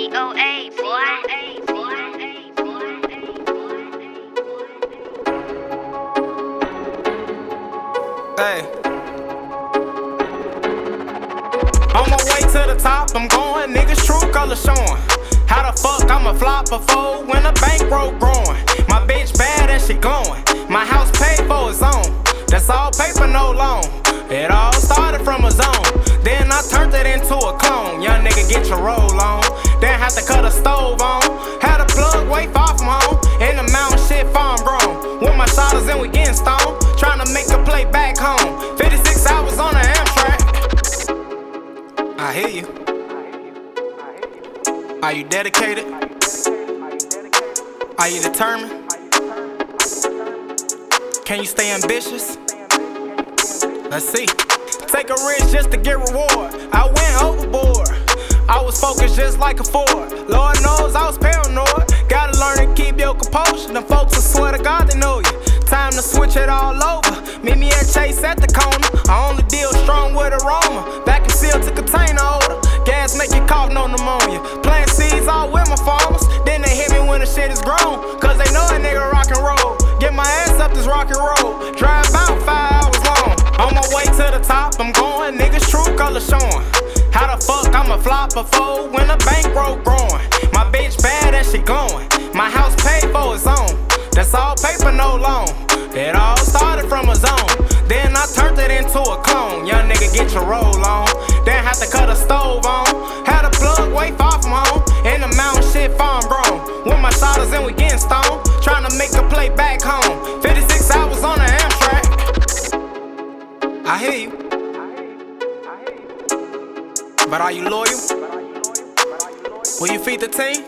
VOA, boy. Hey. On my way to the top, I'm going, niggas true color showing. How the fuck I'ma flop before when the bankroll growing? My bitch bad and she glowing. My house paid for its own. That's all paper, no loan. It all started from a zone. Then I turned it into a clone. Young nigga, get your roll on. Then had to cut a stove on. Had a plug way far from home. In the mountain shit farm grown. With my shotters and we getting stoned. Trying to make a play back home. 56 hours on the Amtrak. I hear you. Are you dedicated? Are you determined? Can you stay ambitious? Let's see. Take a risk just to get reward. I went overboard. I was focused just like a Ford. Lord knows I was paranoid. Gotta learn to keep your composure. Them folks, I swear to God, they know you. Time to switch it all over. Meet me at Chase at the corner. I only deal strong with aroma. Vacuum seal to container odor. Gas make you cough, no pneumonia. Plant seeds all with my farmers. Then they hit me when the shit is grown. Cause they know a nigga rock and roll. Get my ass up this rock and roll. Drive about 5 hours long. On my way to the top, I'm going. Niggas true color showing. How the fuck I'ma flop before when the bankroll growing? My bitch bad and she glowing. My house paid for its own. That's all paper, no loan. It all started from a zone. Then I turned it into a clone. Young nigga, get your roll on. Then had to cut a stove on. Had a plug way far from home. In the mountain shit farm grown. With my shotters and we getting stoned. Trying to make a play back home. 56 hours on the Amtrak. I hear you. But are you loyal? Will you feed the team?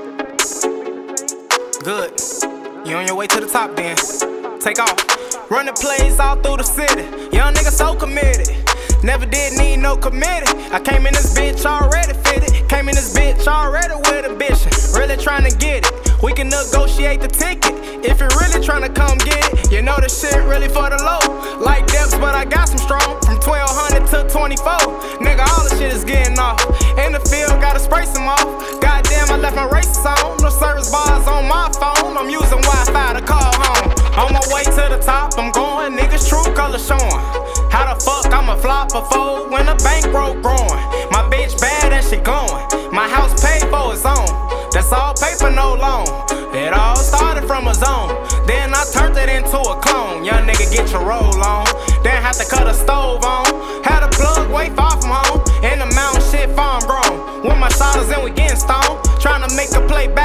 Good. You on your way to the top then. Take off. Running plays all through the city. Young nigga so committed. Never did need no committee. I came in this bitch already fitted. Came in this bitch already with ambition. Really trying to get it. We can negotiate the ticket. If you're really trying to come get it. You know the shit really for the low. Like depths, but I got some strong. From 1200 to 24. Nigga, all the shit is getting off. In the field, gotta spray some off. Goddamn, I left my races on. No service bars on my phone. I'm using Wi-Fi to call home. On my way to the top, I'm going. Niggas true color showing. How the fuck I'ma flop before when the bankroll growing? My bitch bad and she glowing. My house paid for its own. That's all paper, no loan. It all started from a zone. Then I turned it into a clone. Young nigga, get your roll on. Then had to cut a stove on. Had a plug way far from home. In the mountain shit farm grown. With my shotters and we getting stoned. Trying to make a play back.